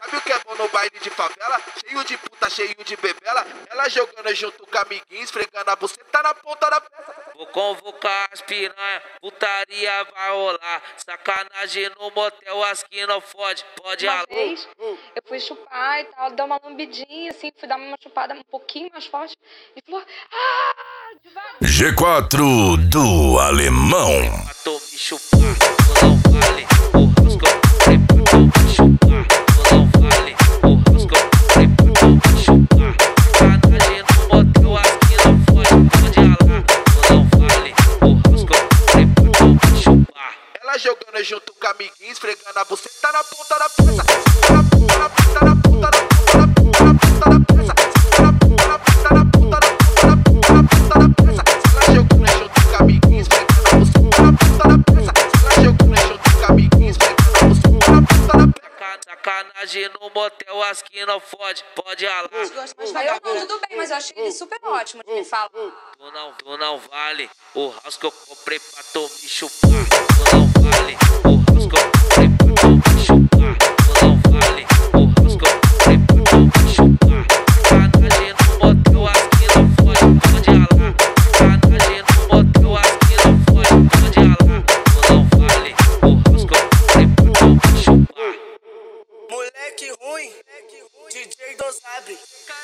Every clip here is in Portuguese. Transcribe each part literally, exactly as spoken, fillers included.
Sabe o que é bom no baile de favela? Cheio de puta, cheio de bebela. Ela jogando junto com amiguinho, esfregando a buceta na ponta da peça. Vou convocar as piranha, putaria vai rolar. Sacanagem no motel, as que não fode, pode Uma alar. vez eu fui chupar e tal, dar uma lambidinha assim, fui dar uma chupada um pouquinho mais forte e falou: ah, devagar. G quatro do Alemão. Tô me chupar, não vale. O rasco é pra me chupar, não vale. O rasco é pra me chupar. Sacanagem no motel, as que não fode, pode alar. Não vale. O rasco é pra me chupar. Ela jogando junto com amiguinho, esfregando a buceta na ponta da peça. Na ponta, na ponta, na ponta, na ponta, na ponta, na ponta da peça. Na ponta, na ponta, na ponta, na ponta, na ponta, na ponta da peça. Ela jogando junto com amiguinho, esfregando a buceta na ponta da peça. Ela jogando junto com amiguinho, esfregando a buceta na ponta da peça. Sacanagem no motel, as que não fode, pode alar. Aí eu não, tudo bem, mas eu achei ele super ótimo de me falar. Tu não, tu não vale. O rasco eu comprei pra tu me chupar. Tu não vale. O rasco eu comprei pra tu me chupar. Tu não vale. O rasco eu comprei pra tu me chupar. Sacanagem no motel, as que não fode, pode alar. Sacanagem no motel, as que não fode, pode alar. Tu não vale. O rasco eu comprei pra tu me chupar. Moleque ruim, D J Dosabre.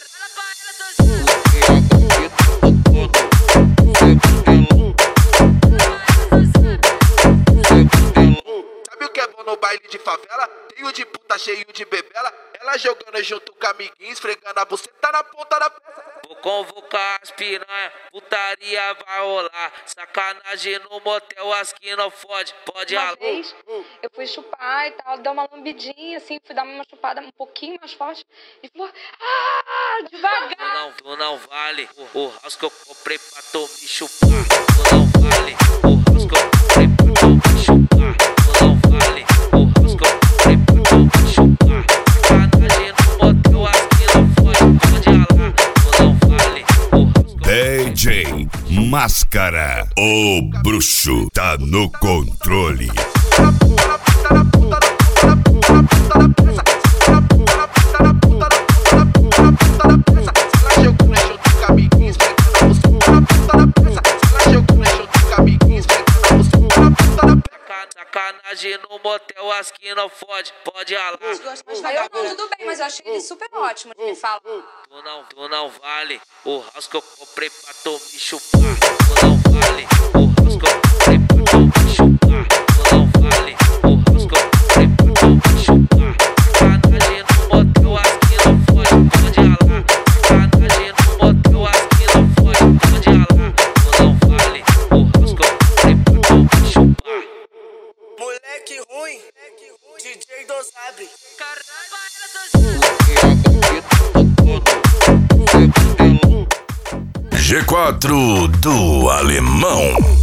Sabe o que é bom no baile de favela? Cheio de puta, cheio de bebela. Ela jogando junto com amiguinho, esfregando a buceta na ponta da peça. Vou convocar as piranha, putaria vai rolar. Sacanagem no motel, as que não fode, pode Uma alar. vez eu fui chupar e tal, dar uma lambidinha assim, fui dar uma chupada um pouquinho mais forte e falou: ah, Tu devagar. não, tu não vale. O, o rasco eu comprei pra tu me chupar. Tu não vale. O rasco eu comprei pra tu me chupar. Tu não vale. O rasco eu comprei pra tu me chupar. Sacanagem no motel, as que não fode, pode alar. Tu não vale. O rasco D J Máscara, o bruxo tá no controle. Na ponta, na ponta, na ponta, na ponta, na ponta da peça. Na ponta, na ponta, na ponta, na ponta, na ponta, na ponta da peça. Ela jogando junto com amiguinho, esfregando a buceta na ponta da peça. Ela jogando junto com amiguinho, esfregando a buceta na ponta da peça. Sacanagem no motel, as que não fode, pode alar. Aí eu não, tudo bem, mas eu achei ele super ótimo de me falar. Tu não, tu não vale. O rasco eu comprei pra tu me chupar. Tu não vale. O rasco eu comprei pra tu me chupar. Tu não vale. O rasco eu comprei pra tu me chupar. Sacanagem no motel, as que não fode, pode alar. Sacanagem no motel, as que não fode, pode alar. Tu não vale. O rasco eu comprei pra tu me chupar. Moleque ruim, D J Dosabre. G quatro do Alemão.